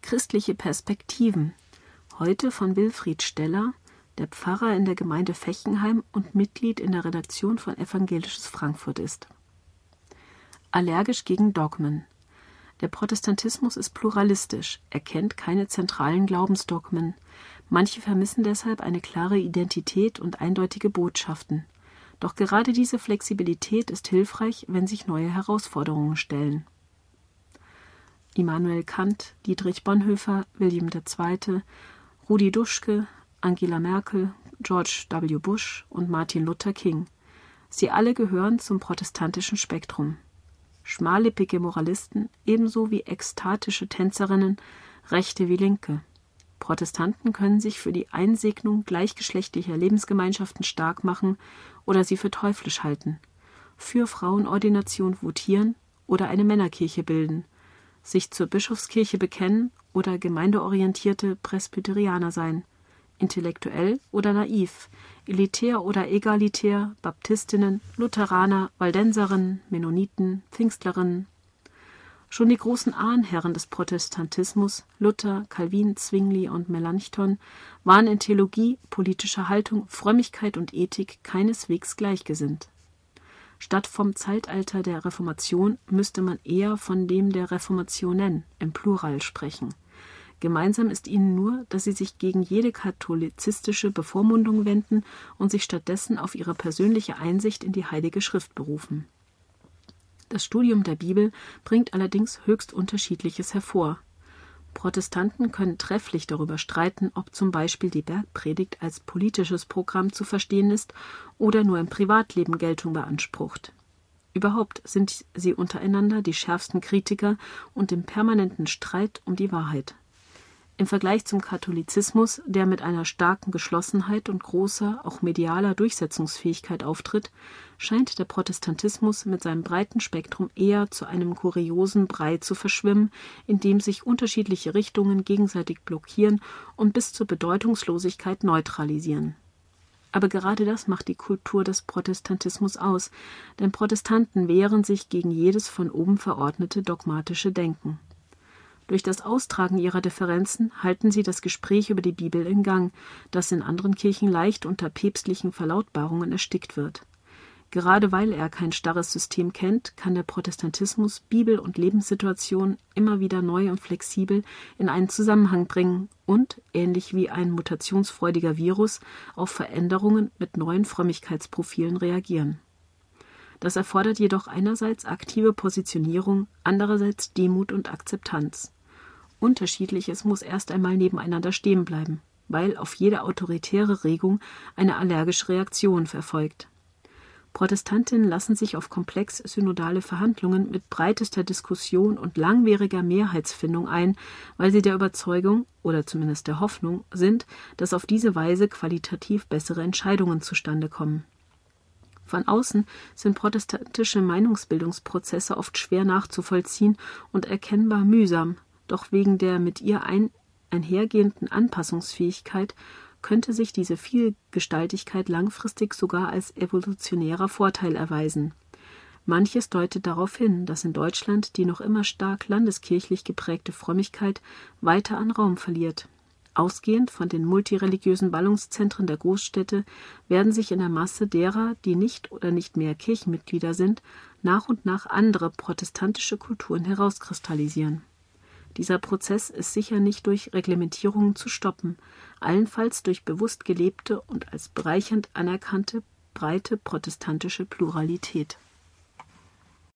Christliche Perspektiven. Heute von Wilfried Steller, der Pfarrer in der Gemeinde Fechenheim und Mitglied in der Redaktion von Evangelisches Frankfurt ist. Allergisch gegen Dogmen. Der Protestantismus ist pluralistisch, er kennt keine zentralen Glaubensdogmen. Manche vermissen deshalb eine klare Identität und eindeutige Botschaften. Doch gerade diese Flexibilität ist hilfreich, wenn sich neue Herausforderungen stellen. Immanuel Kant, Dietrich Bonhoeffer, William II., Rudi Dutschke, Angela Merkel, George W. Bush und Martin Luther King. Sie alle gehören zum protestantischen Spektrum. Schmallippige Moralisten ebenso wie ekstatische Tänzerinnen, Rechte wie Linke. Protestanten können sich für die Einsegnung gleichgeschlechtlicher Lebensgemeinschaften stark machen oder sie für teuflisch halten, für Frauenordination votieren oder eine Männerkirche bilden, sich zur Bischofskirche bekennen oder gemeindeorientierte Presbyterianer sein, intellektuell oder naiv, elitär oder egalitär, Baptistinnen, Lutheraner, Waldenserinnen, Mennoniten, Pfingstlerinnen. Schon die großen Ahnherren des Protestantismus, Luther, Calvin, Zwingli und Melanchthon, waren in Theologie, politischer Haltung, Frömmigkeit und Ethik keineswegs gleichgesinnt. Statt vom Zeitalter der Reformation müsste man eher von dem der Reformationen im Plural sprechen. Gemeinsam ist ihnen nur, dass sie sich gegen jede katholizistische Bevormundung wenden und sich stattdessen auf ihre persönliche Einsicht in die Heilige Schrift berufen. Das Studium der Bibel bringt allerdings höchst Unterschiedliches hervor. Protestanten können trefflich darüber streiten, ob zum Beispiel die Bergpredigt als politisches Programm zu verstehen ist oder nur im Privatleben Geltung beansprucht. Überhaupt sind sie untereinander die schärfsten Kritiker und im permanenten Streit um die Wahrheit. Im Vergleich zum Katholizismus, der mit einer starken Geschlossenheit und großer, auch medialer Durchsetzungsfähigkeit auftritt, scheint der Protestantismus mit seinem breiten Spektrum eher zu einem kuriosen Brei zu verschwimmen, in dem sich unterschiedliche Richtungen gegenseitig blockieren und bis zur Bedeutungslosigkeit neutralisieren. Aber gerade das macht die Kultur des Protestantismus aus, denn Protestanten wehren sich gegen jedes von oben verordnete dogmatische Denken. Durch das Austragen ihrer Differenzen halten sie das Gespräch über die Bibel in Gang, das in anderen Kirchen leicht unter päpstlichen Verlautbarungen erstickt wird. Gerade weil er kein starres System kennt, kann der Protestantismus Bibel und Lebenssituation immer wieder neu und flexibel in einen Zusammenhang bringen und, ähnlich wie ein mutationsfreudiger Virus, auf Veränderungen mit neuen Frömmigkeitsprofilen reagieren. Das erfordert jedoch einerseits aktive Positionierung, andererseits Demut und Akzeptanz. Unterschiedliches muss erst einmal nebeneinander stehen bleiben, weil auf jede autoritäre Regung eine allergische Reaktion erfolgt. Protestantinnen lassen sich auf komplex synodale Verhandlungen mit breitester Diskussion und langwieriger Mehrheitsfindung ein, weil sie der Überzeugung oder zumindest der Hoffnung sind, dass auf diese Weise qualitativ bessere Entscheidungen zustande kommen. Von außen sind protestantische Meinungsbildungsprozesse oft schwer nachzuvollziehen und erkennbar mühsam, doch wegen der mit ihr einhergehenden Anpassungsfähigkeit könnte sich diese Vielgestaltigkeit langfristig sogar als evolutionärer Vorteil erweisen. Manches deutet darauf hin, dass in Deutschland die noch immer stark landeskirchlich geprägte Frömmigkeit weiter an Raum verliert. Ausgehend von den multireligiösen Ballungszentren der Großstädte werden sich in der Masse derer, die nicht oder nicht mehr Kirchenmitglieder sind, nach und nach andere protestantische Kulturen herauskristallisieren. Dieser Prozess ist sicher nicht durch Reglementierungen zu stoppen, allenfalls durch bewusst gelebte und als bereichernd anerkannte breite protestantische Pluralität.